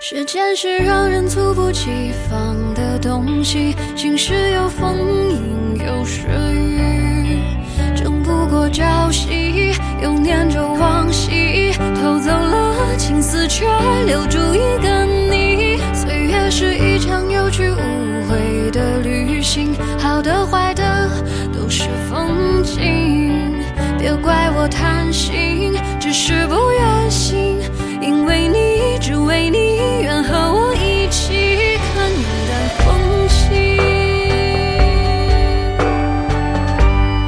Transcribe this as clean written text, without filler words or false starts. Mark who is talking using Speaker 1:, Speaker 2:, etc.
Speaker 1: 时间是让人猝不及防的东西，晴时有风，阴有时雨，争不过朝夕，又念着往昔，偷走了青丝，却留住一个你。岁月是一场有去无回的旅行，好的坏的都是风景，别怪我贪心，只是不愿醒。